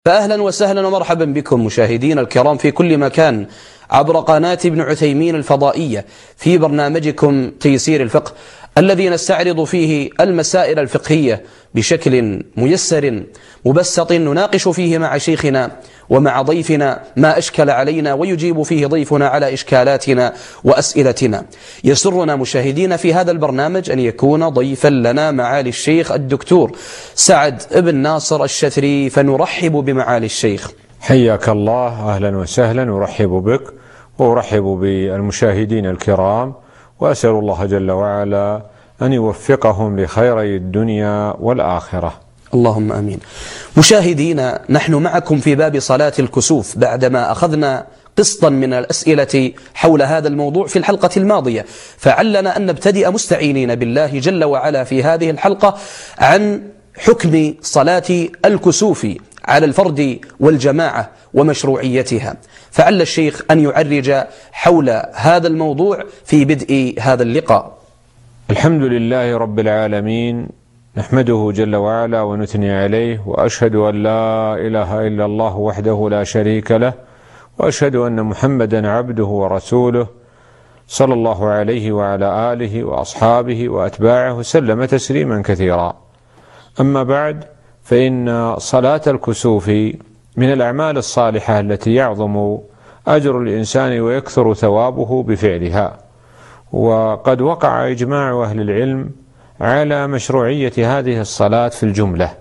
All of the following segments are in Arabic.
فأهلا وسهلا ومرحبا بكم مشاهدينا الكرام في كل مكان عبر قناة ابن عثيمين الفضائية في برنامجكم تيسير الفقه الذي نستعرض فيه المسائل الفقهية بشكل ميسر مبسط نناقش فيه مع شيخنا ومع ضيفنا ما أشكل علينا ويجيب فيه ضيفنا على إشكالاتنا وأسئلتنا. يسرنا مشاهدين في هذا البرنامج أن يكون ضيفا لنا معالي الشيخ الدكتور سعد بن ناصر الشثري، فنرحب بمعالي الشيخ. حياك الله، أهلا وسهلا، نرحب بك وأرحب بالمشاهدين الكرام، وأسأل الله جل وعلا أن يوفقهم لخيري الدنيا والآخرة. اللهم أمين. مشاهدينا، نحن معكم في باب صلاة الكسوف بعدما أخذنا قسطا من الأسئلة حول هذا الموضوع في الحلقة الماضية، فعلنا أن نبتدئ مستعينين بالله جل وعلا في هذه الحلقة عن حكم صلاة الكسوف على الفرد والجماعة ومشروعيتها، فعل الشيخ أن يعرج حول هذا الموضوع في بدء هذا اللقاء. الحمد لله رب العالمين، نحمده جل وعلا ونثني عليه، وأشهد أن لا إله إلا الله وحده لا شريك له، وأشهد أن محمدا عبده ورسوله صلى الله عليه وعلى آله وأصحابه وأتباعه سلم تسليما كثيرا. أما بعد، فإن صلاة الكسوف من الأعمال الصالحة التي يعظم أجر الإنسان ويكثر ثوابه بفعلها، وقد وقع إجماع أهل العلم على مشروعية هذه الصلاة في الجملة.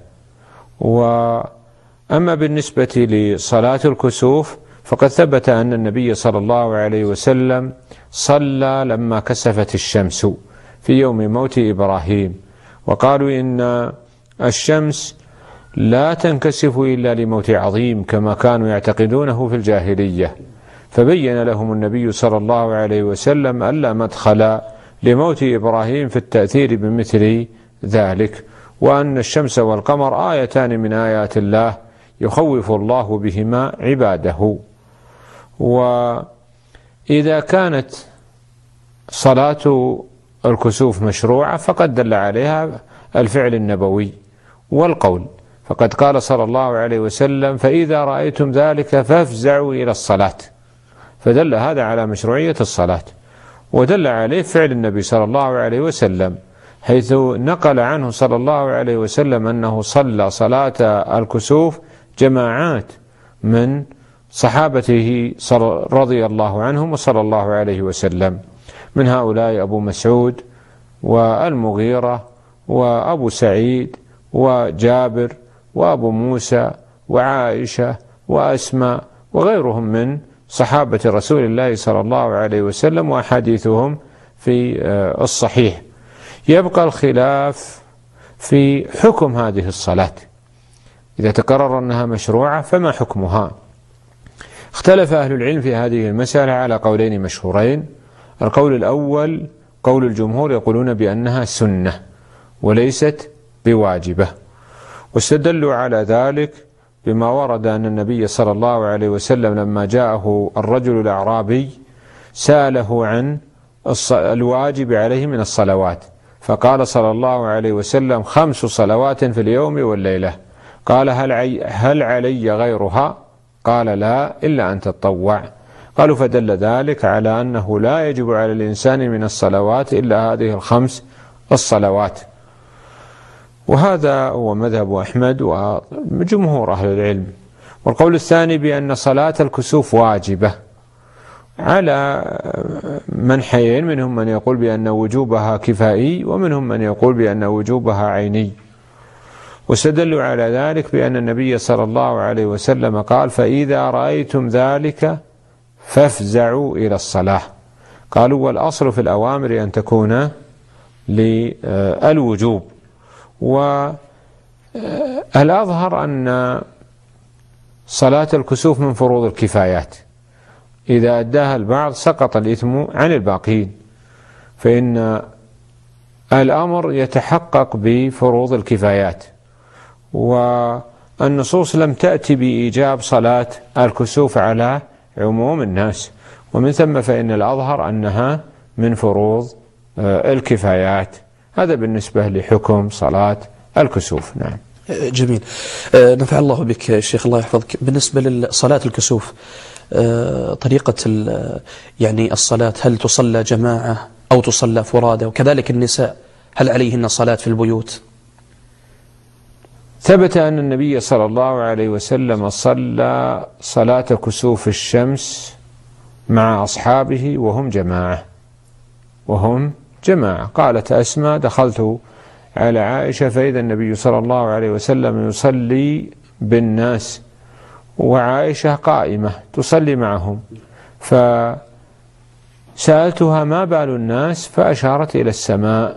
وأما بالنسبة لصلاة الكسوف فقد ثبت أن النبي صلى الله عليه وسلم صلى لما كسفت الشمس في يوم موت إبراهيم، وقالوا إن الشمس لا تنكسف إلا لموت عظيم كما كانوا يعتقدونه في الجاهلية، فبين لهم النبي صلى الله عليه وسلم ألا مدخل لموت إبراهيم في التأثير بمثل ذلك، وأن الشمس والقمر آيتان من آيات الله يخوف الله بهما عباده. وإذا كانت صلاة الكسوف مشروعة فقد دل عليها الفعل النبوي والقول، فقد قال صلى الله عليه وسلم: فإذا رأيتم ذلك فافزعوا إلى الصلاة، فدل هذا على مشروعية الصلاة. ودل عليه فعل النبي صلى الله عليه وسلم، حيث نقل عنه صلى الله عليه وسلم أنه صلى صلاة الكسوف جماعات من صحابته رضي الله عنهم وصلى الله عليه وسلم، من هؤلاء أبو مسعود والمغيرة وأبو سعيد وجابر وأبو موسى وعائشة وأسماء وغيرهم من صحابة رسول الله صلى الله عليه وسلم، وأحاديثهم في الصحيح. يبقى الخلاف في حكم هذه الصلاة، إذا تقرر أنها مشروعة فما حكمها؟ اختلف أهل العلم في هذه المسألة على قولين مشهورين. القول الأول قول الجمهور، يقولون بأنها سنة وليست بواجبة، واستدلوا على ذلك بما ورد أن النبي صلى الله عليه وسلم لما جاءه الرجل الأعرابي سأله عن الواجب عليه من الصلوات، فقال صلى الله عليه وسلم: 5 صلوات في اليوم والليلة. قال: هل علي غيرها؟ قال: لا، إلا أن تتطوع. قالوا: فدل ذلك على أنه لا يجب على الإنسان من الصلوات إلا هذه 5 الصلوات. وهذا هو مذهب أحمد وجمهور أهل العلم. والقول الثاني بأن صلاة الكسوف واجبة على منحيين، منهم من يقول بأن وجوبها كفائي، ومنهم من يقول بأن وجوبها عيني. واستدلوا على ذلك بأن النبي صلى الله عليه وسلم قال: فإذا رأيتم ذلك فافزعوا إلى الصلاة. قالوا: والأصل في الأوامر أن تكون للوجوب، والأظهر أن صلاة الكسوف من فروض الكفايات، إذا أداها البعض سقط الإثم عن الباقين، فإن الأمر يتحقق بفروض الكفايات، والنصوص لم تأتي بإيجاب صلاة الكسوف على عموم الناس، ومن ثم فإن الأظهر أنها من فروض الكفايات. هذا بالنسبة لحكم صلاة الكسوف. نعم. جميل. نفع الله بك شيخ، الله يحفظك. بالنسبة لصلاة الكسوف، طريقة يعني الصلاة، هل تصلى جماعة أو تصلى فرادى؟ وكذلك النساء، هل عليهن صلاة في البيوت؟ ثبت أن النبي صلى الله عليه وسلم صلى صلاة كسوف الشمس مع أصحابه وهم جماعة. قالت أسماء: دخلت على عائشة فإذا النبي صلى الله عليه وسلم يصلي بالناس وعائشة قائمة تصلي معهم، فسألتها: ما بال الناس؟ فأشارت إلى السماء،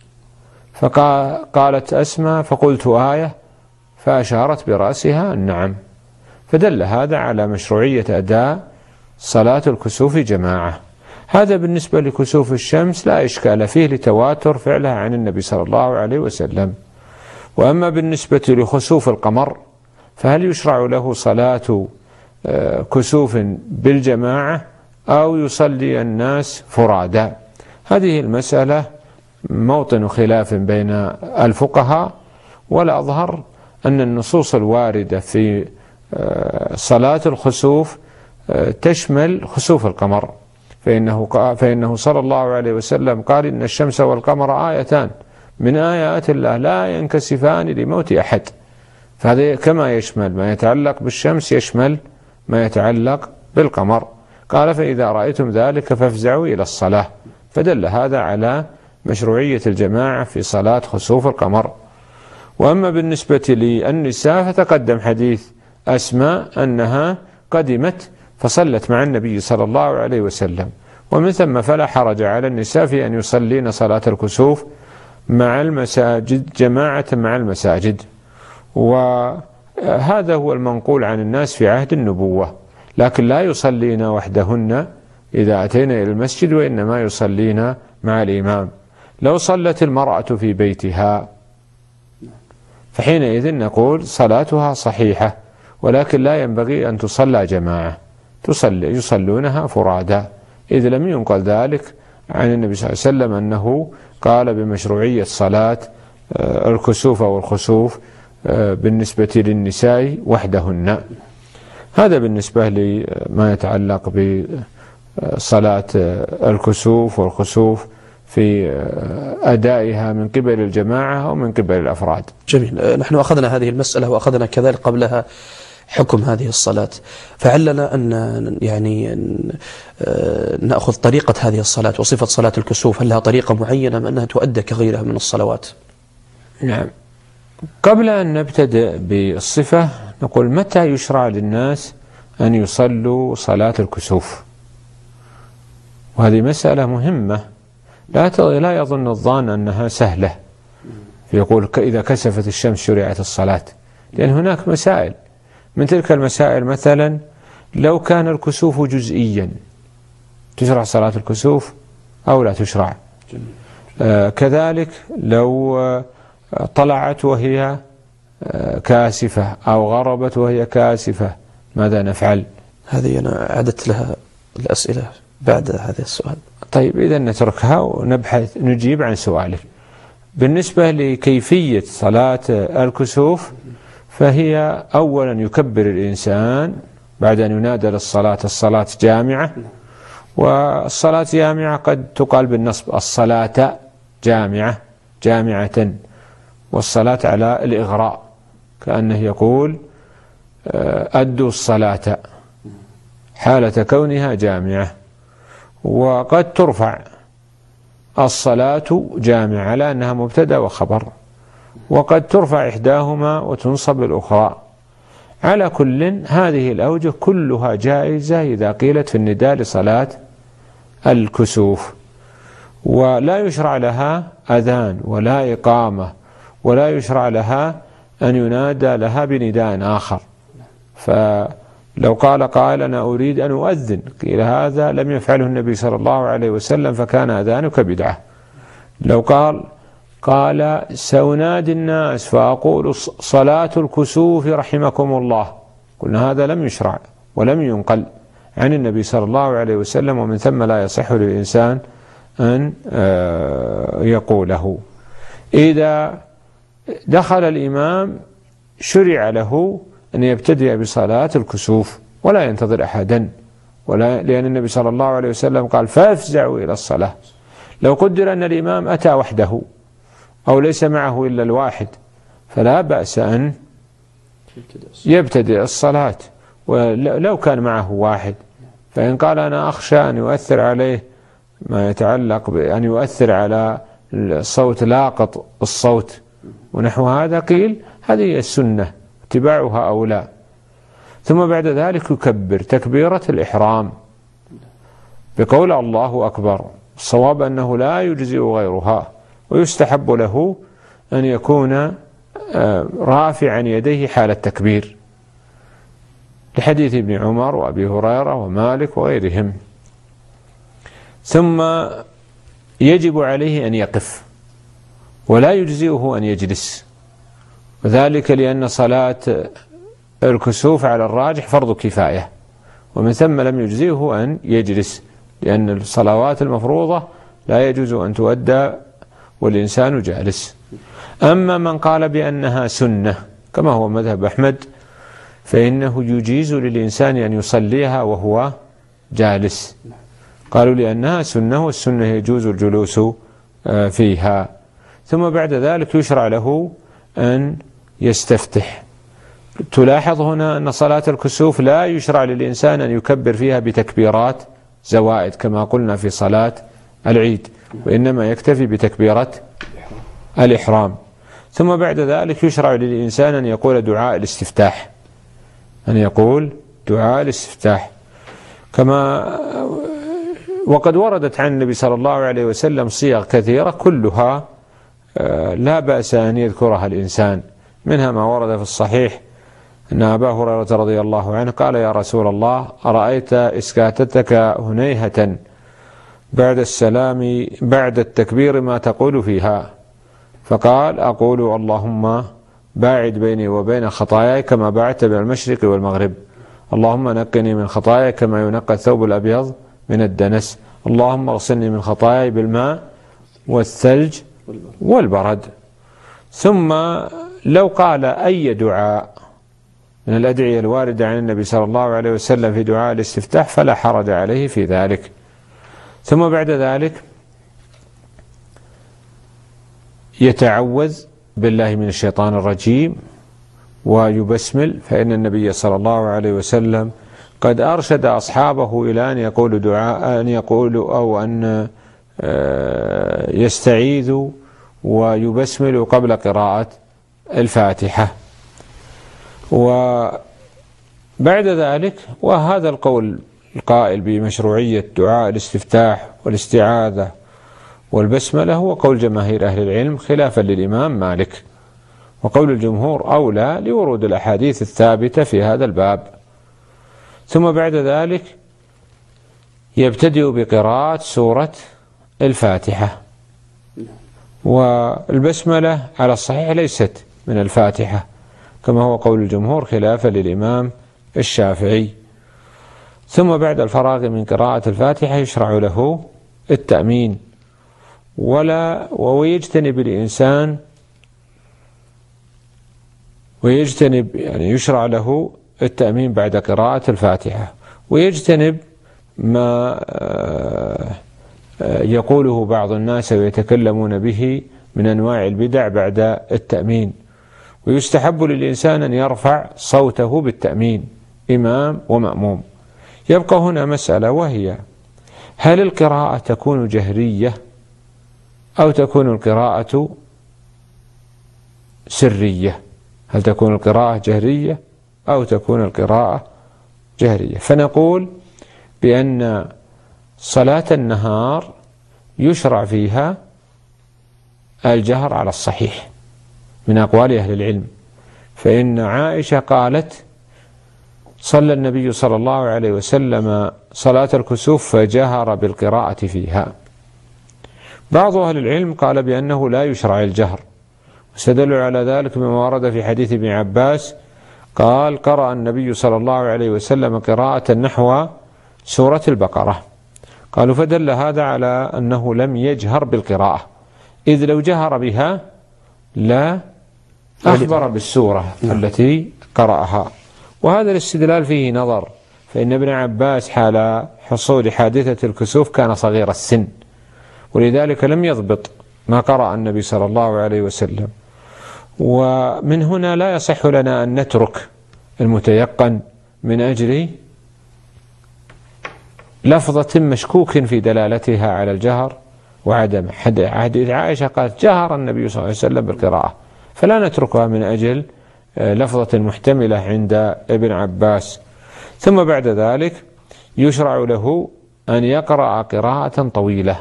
فقالت أسماء: فقلت آية، فأشارت برأسها النعم. فدل هذا على مشروعية أداء صلاة الكسوف جماعة. هذا بالنسبة لكسوف الشمس لا إشكال فيه لتواتر فعلها عن النبي صلى الله عليه وسلم. وأما بالنسبة لخسوف القمر فهل يشرع له صلاة كسوف بالجماعة أو يصلي الناس فرادى؟ هذه المسألة موطن خلاف بين الفقهاء، والأظهر أن النصوص الواردة في صلاة الخسوف تشمل خسوف القمر، فإنه صلى الله عليه وسلم قال: إن الشمس والقمر آيتان من آيات الله لا ينكسفان لموت أحد. فهذا كما يشمل ما يتعلق بالشمس يشمل ما يتعلق بالقمر. قال: فإذا رأيتم ذلك فافزعوا إلى الصلاة. فدل هذا على مشروعية الجماعة في صلاة خسوف القمر. وأما بالنسبة للنساء فتقدم حديث أسماء أنها قدمت فصلت مع النبي صلى الله عليه وسلم، ومن ثم فلا حرج على النساء في أن يصلين صلاة الكسوف مع المساجد جماعة مع المساجد. وهذا هو المنقول عن الناس في عهد النبوة، لكن لا يصلين وحدهن إذا أتينا إلى المسجد، وإنما يصلين مع الإمام. لو صلت المرأة في بيتها فحينئذ نقول صلاتها صحيحة، ولكن لا ينبغي أن تصلى جماعة، يصلونها فرادى، إذ لم ينقل ذلك عن النبي صلى الله عليه وسلم أنه قال بمشروعية صلاة الكسوف والخسوف بالنسبة للنساء وحدهن. هذا بالنسبة لما يتعلق بصلاة الكسوف والخسوف في أدائها من قبل الجماعة أو من قبل الأفراد. جميل. نحن أخذنا هذه المسألة وأخذنا كذلك قبلها حكم هذه الصلاة، فعلنا أن يعني نأخذ طريقة هذه الصلاة وصفة صلاة الكسوف، هل لها طريقة معينة أم أنها تؤدى كغيرها من الصلوات؟ نعم. قبل أن نبتدئ بالصفة نقول: متى يشرع للناس أن يصلوا صلاة الكسوف؟ وهذه مسألة مهمة، لا يظن الظان أنها سهلة يقول إذا كسفت الشمس شرعت الصلاة، لأن هناك مسائل. من تلك المسائل مثلا لو كان الكسوف جزئيا تشرع صلاة الكسوف أو لا تشرع؟ كذلك لو طلعت وهي كاسفة أو غربت وهي كاسفة ماذا نفعل؟ هذه أنا عدت لها الأسئلة بعد هذا السؤال. طيب إذا نتركها ونبحث نجيب عن سؤالك. بالنسبة لكيفية صلاة الكسوف فهي أولا يكبر الإنسان بعد أن ينادى للصلاة الصلاة جامعة، والصلاة جامعة قد تقال بالنصب الصلاة جامعة، والصلاة على الإغراء كأنه يقول أدوا الصلاة حالة كونها جامعة. وقد ترفع الصلاة جامعة على أنها مبتدأ وخبر، وقد ترفع إحداهما وتنصب الأخرى. على كل هذه الأوجه كلها جائزة إذا قيلت في النداء لصلاة الكسوف، ولا يشرع لها أذان ولا إقامة، ولا يشرع لها أن ينادى لها بنداء آخر. فلو قال قائل أنا أريد أن أؤذن قيل هذا لم يفعله النبي صلى الله عليه وسلم فكان أذانك بدعة. لو قال سأنادي الناس فأقول صلاة الكسوف رحمكم الله، قلنا هذا لم يشرع ولم ينقل عن النبي صلى الله عليه وسلم، ومن ثم لا يصح للإنسان أن يقوله. إذا دخل الإمام شرع له أن يبتدئ بصلاة الكسوف ولا ينتظر أحدا، لأن النبي صلى الله عليه وسلم قال فافزعوا إلى الصلاة. لو قدر أن الإمام أتى وحده أو ليس معه إلا الواحد فلا بأس أن يبتدئ الصلاة، ولو كان معه واحد، فإن قال أنا أخشى أن يؤثر عليه ما يتعلق بأن يؤثر على الصوت لاقط الصوت ونحو هذا، قيل هذه السنة اتباعها أولى. ثم بعد ذلك يكبر تكبيرة الإحرام بقول الله أكبر. الصواب أنه لا يجزئ غيرها، ويستحب له أن يكون رافعا يديه حال التكبير لحديث ابن عمر وأبي هريرة ومالك وغيرهم. ثم يجب عليه أن يقف، ولا يجزئه أن يجلس، وذلك لأن صلاة الكسوف على الراجح فرض كفاية، ومن ثم لم يجزئه أن يجلس، لأن الصلوات المفروضة لا يجوز أن تؤدى والإنسان جالس. أما من قال بأنها سنة كما هو مذهب أحمد فإنه يجيز للإنسان أن يصليها وهو جالس، قالوا لأنها سنة، والسنة يجوز الجلوس فيها. ثم بعد ذلك يشرع له أن يستفتح. تلاحظ هنا أن صلاة الكسوف لا يشرع للإنسان أن يكبر فيها بتكبيرات زوائد كما قلنا في صلاة العيد، وإنما يكتفي بتكبيرة الإحرام. ثم بعد ذلك يشرع للإنسان أن يقول دعاء الاستفتاح، كما وقد وردت عن النبي صلى الله عليه وسلم صيغ كثيرة كلها لا بأس أن يذكرها الإنسان. منها ما ورد في الصحيح أن أبا هريرة رضي الله عنه قال يا رسول الله أرأيت إسكاتتك هنيهة بعد السلام بعد التكبير ما تقول فيها؟ فقال أقول اللهم باعد بيني وبين خطاياي كما باعدت بين المشرق والمغرب، اللهم نقني من خطاياي كما ينقى الثوب الأبيض من الدنس، اللهم اغسلني من خطاياي بالماء والثلج والبرد. ثم لو قال أي دعاء من الأدعية الواردة عن النبي صلى الله عليه وسلم في دعاء الاستفتاح فلا حرج عليه في ذلك. ثم بعد ذلك يتعوذ بالله من الشيطان الرجيم ويبسمل، فإن النبي صلى الله عليه وسلم قد أرشد أصحابه إلى أن يقولوا دعاء أو أن يستعيذوا ويبسملوا قبل قراءة الفاتحة. وبعد ذلك، وهذا القول القائل بمشروعية دعاء الاستفتاح والاستعاذة والبسملة هو قول جماهير أهل العلم خلافا للإمام مالك، وقول الجمهور أولى لورود الأحاديث الثابتة في هذا الباب. ثم بعد ذلك يبتدئ بقراءة سورة الفاتحة، والبسملة على الصحيح ليست من الفاتحة كما هو قول الجمهور خلافا للإمام الشافعي. ثم بعد الفراغ من قراءة الفاتحة يشرع له التأمين، ويجتنب الإنسان يعني يشرع له التأمين بعد قراءة الفاتحة، ويجتنب ما يقوله بعض الناس ويتكلمون به من أنواع البدع بعد التأمين. ويستحب للإنسان أن يرفع صوته بالتأمين إمام ومأموم. يبقى هنا مسألة، وهي هل القراءة تكون جهرية أو تكون القراءة سرية؟ هل تكون القراءة جهرية أو تكون القراءة جهرية؟ فنقول بأن صلاة النهار يشرع فيها الجهر على الصحيح من أقوال أهل العلم، فإن عائشة قالت صلى النبي صلى الله عليه وسلم صلاة الكسوف فجهر بالقراءة فيها. بعض أهل العلم قال بأنه لا يشرع الجهر، واستدلوا على ذلك بما ورد في حديث ابن عباس قال قرأ النبي صلى الله عليه وسلم قراءة نحو سورة البقرة، قالوا فدل هذا على أنه لم يجهر بالقراءة، إذ لو جهر بها لا أخبر بالسورة التي قرأها. وهذا الاستدلال فيه نظر، فإن ابن عباس حال حصول حادثة الكسوف كان صغير السن، ولذلك لم يضبط ما قرأ النبي صلى الله عليه وسلم. ومن هنا لا يصح لنا أن نترك المتيقن من أجل لفظة مشكوك في دلالتها على الجهر وعدم. حديث عائشة قالت جهر النبي صلى الله عليه وسلم بالقراءة، فلا نتركها من أجل لفظة محتملة عند ابن عباس. ثم بعد ذلك يشرع له أن يقرأ قراءة طويلة،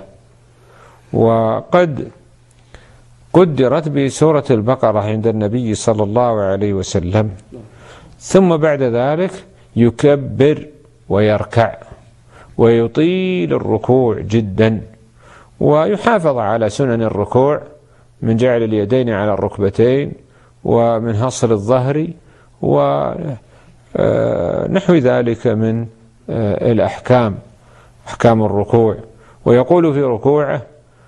وقد قدرت بسورة البقرة عند النبي صلى الله عليه وسلم. ثم بعد ذلك يكبر ويركع ويطيل الركوع جدا، ويحافظ على سنن الركوع من جعل اليدين على الركبتين ومن هصل الظهر ونحو ذلك من الأحكام، أحكام الركوع. ويقول في ركوعه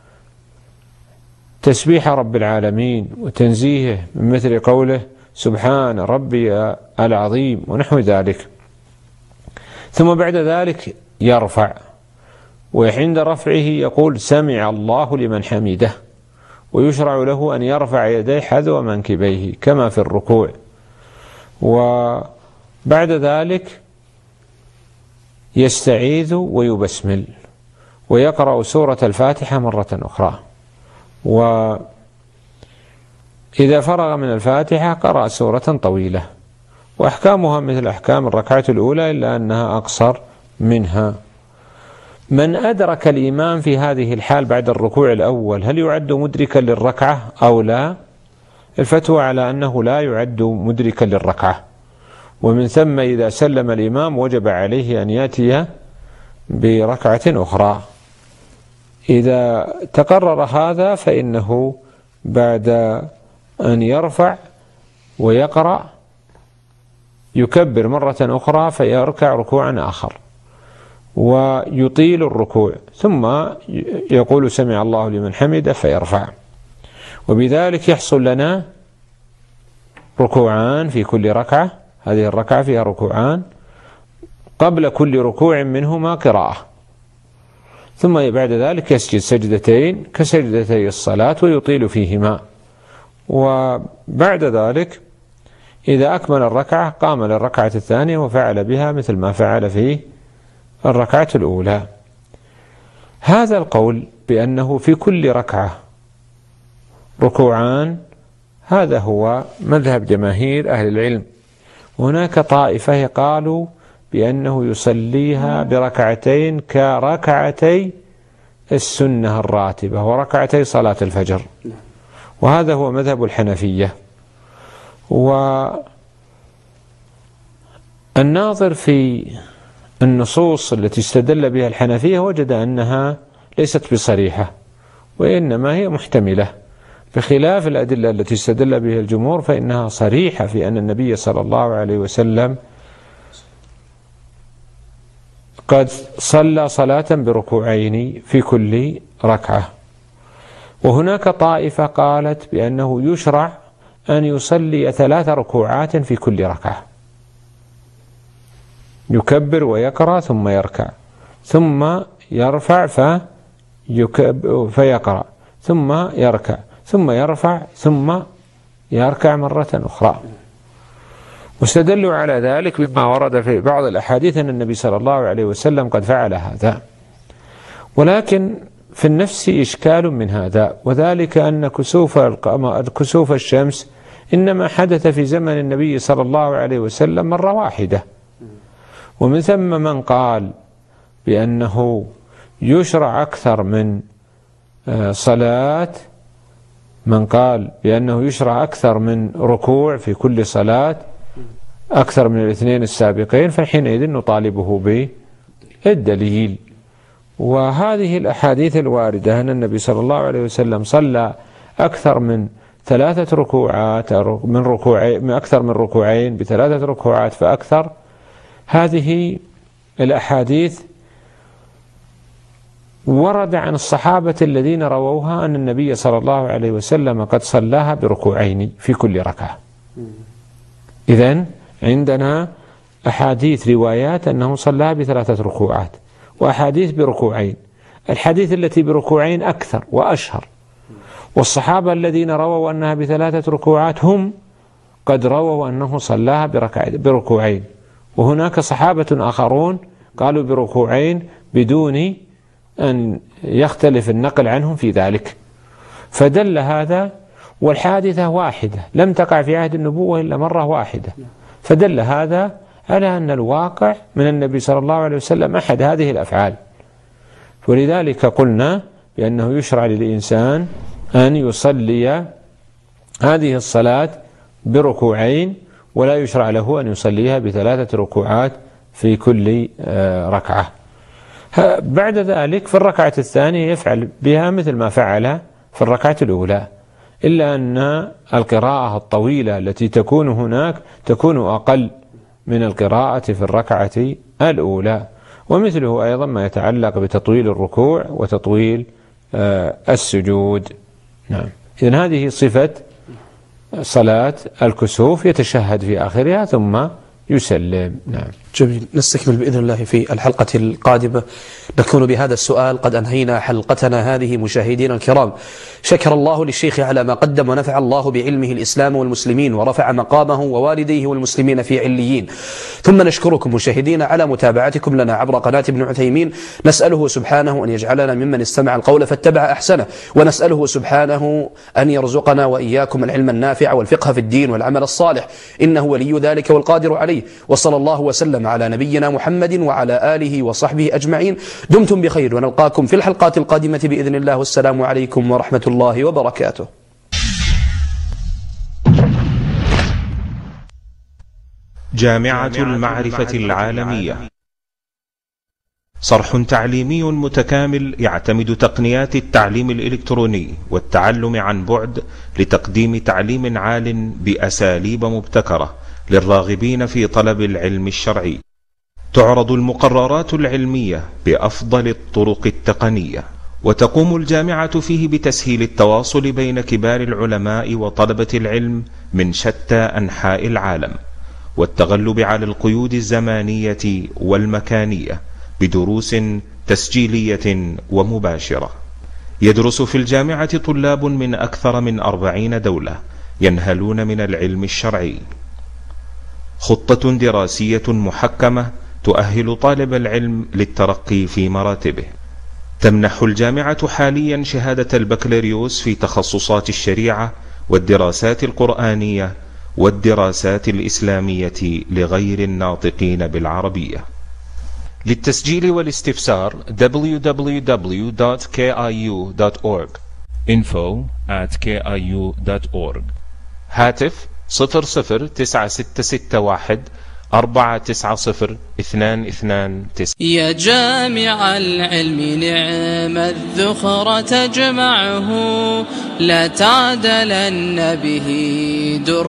تسبيح رب العالمين وتنزيهه من مثل قوله سبحان ربي العظيم ونحو ذلك. ثم بعد ذلك يرفع، وعند رفعه يقول سمع الله لمن حمده، ويشرع له أن يرفع يديه حذو منكبيه كما في الركوع. وبعد ذلك يستعيذ ويبسمل ويقرأ سورة الفاتحة مرة أخرى، وإذا فرغ من الفاتحة قرأ سورة طويلة، وأحكامها مثل أحكام الركعة الأولى إلا أنها أقصر منها. من أدرك الإمام في هذه الحال بعد الركوع الأول هل يعد مدركا للركعة أو لا؟ الفتوى على أنه لا يعد مدركا للركعة، ومن ثم إذا سلم الإمام وجب عليه أن يأتي بركعة أخرى. إذا تقرر هذا فإنه بعد أن يرفع ويقرأ يكبر مرة أخرى فيركع ركوعا آخر ويطيل الركوع، ثم يقول سمع الله لمن حمده فيرفع. وبذلك يحصل لنا ركوعان في كل ركعة، هذه الركعة فيها ركوعان، قبل كل ركوع منهما قراءة، ثم بعد ذلك يسجد سجدتين كسجدتي الصلاة ويطيل فيهما. وبعد ذلك إذا أكمل الركعة قام للركعة الثانية وفعل بها مثل ما فعل في الركعة الأولى. هذا القول بأنه في كل ركعة ركوعان هذا هو مذهب جماهير أهل العلم. هناك طائفة قالوا بأنه يصليها بركعتين كركعتي السنة الراتبة وركعتي صلاة الفجر، وهذا هو مذهب الحنفية. والناظر في النصوص التي استدل بها الحنفية وجد أنها ليست بصريحة، وإنما هي محتملة، بخلاف الأدلة التي استدل بها الجمهور فإنها صريحة في أن النبي صلى الله عليه وسلم قد صلى صلاة بركوعين في كل ركعة. وهناك طائفة قالت بأنه يشرع أن يصلي 3 ركوعات في كل ركعة، يكبر ويقرأ ثم يركع ثم يرفع فيقرأ ثم يركع ثم يرفع ثم يركع مرة أخرى. واستدلوا على ذلك بما ورد في بعض الأحاديث أن النبي صلى الله عليه وسلم قد فعل هذا. ولكن في النفس إشكال من هذا، وذلك أن كسوف الشمس إنما حدث في زمن النبي صلى الله عليه وسلم مرة واحدة، ومن ثم من قال بأنه يشرع أكثر من صلاة، من قال بأنه يشرع أكثر من ركوع في كل صلاة أكثر من الاثنين السابقين، فحينئذ نطالبه بالدليل. وهذه الأحاديث الواردة أن النبي صلى الله عليه وسلم صلى أكثر من 3 ركوعات من أكثر من ركوعين ب3 ركوعات فأكثر، هذه الأحاديث ورد عن الصحابة الذين رووها أن النبي صلى الله عليه وسلم قد صلاها بركوعين في كل ركعة. إذن عندنا أحاديث روايات أنه صلاها ب3 ركوعات، وأحاديث بركوعين. الحديث التي بركوعين أكثر وأشهر، والصحابة الذين رووا أنها ب3 ركوعات هم قد رووا أنه صلاها بركوعين، وهناك صحابة آخرون قالوا بركوعين بدون أن يختلف النقل عنهم في ذلك. فدل هذا، والحادثة واحدة لم تقع في عهد النبوة إلا مرة واحدة، فدل هذا على أن الواقع من النبي صلى الله عليه وسلم أحد هذه الأفعال. ولذلك قلنا بأنه يشرع للإنسان أن يصلي هذه الصلاة بركوعين، ولا يشرع له أن يصليها ب3 ركوعات في كل ركعة. بعد ذلك في الركعة الثانية يفعل بها مثل ما فعل في الركعة الأولى، إلا أن القراءة الطويلة التي تكون هناك تكون أقل من القراءة في الركعة الأولى. ومثله أيضا ما يتعلق بتطويل الركوع وتطويل السجود. نعم. إذن هذه صفة صلاة الكسوف، يتشهد في آخرها ثم يسلم. نعم. جميل. نستكمل بإذن الله في الحلقة القادمة. نكون بهذا السؤال قد أنهينا حلقتنا هذه مشاهدينا الكرام. شكر الله للشيخ على ما قدم، ونفع الله بعلمه الإسلام والمسلمين، ورفع مقامه ووالديه والمسلمين في عليين. ثم نشكركم مشاهدينا على متابعتكم لنا عبر قناة ابن عثيمين. نسأله سبحانه أن يجعلنا ممن استمع القول فاتبع أحسنه، ونسأله سبحانه أن يرزقنا وإياكم العلم النافع والفقه في الدين والعمل الصالح، إنه ولي ذلك والقادر عليه. وصلى الله وسلم على نبينا محمد وعلى آله وصحبه أجمعين. دمتم بخير، ونلقاكم في الحلقات القادمة بإذن الله، والسلام عليكم ورحمة الله وبركاته. جامعة المعرفة العالمية، صرح تعليمي متكامل يعتمد تقنيات التعليم الإلكتروني والتعلم عن بعد لتقديم تعليم عال بأساليب مبتكرة للراغبين في طلب العلم الشرعي. تعرض المقررات العلمية بأفضل الطرق التقنية، وتقوم الجامعة فيه بتسهيل التواصل بين كبار العلماء وطلبة العلم من شتى أنحاء العالم، والتغلب على القيود الزمانية والمكانية بدروس تسجيلية ومباشرة. يدرس في الجامعة طلاب من أكثر من 40 دولة ينهلون من العلم الشرعي. خطة دراسية محكمة تؤهل طالب العلم للترقي في مراتبه. تمنح الجامعة حاليا شهادة البكالوريوس في تخصصات الشريعة والدراسات القرآنية والدراسات الإسلامية لغير الناطقين بالعربية. للتسجيل والاستفسار www.kiu.org info@kiu.org. هاتف 009661 490229. يا جامع العلم نعم الذخر تجمعه، لا تعدلن به در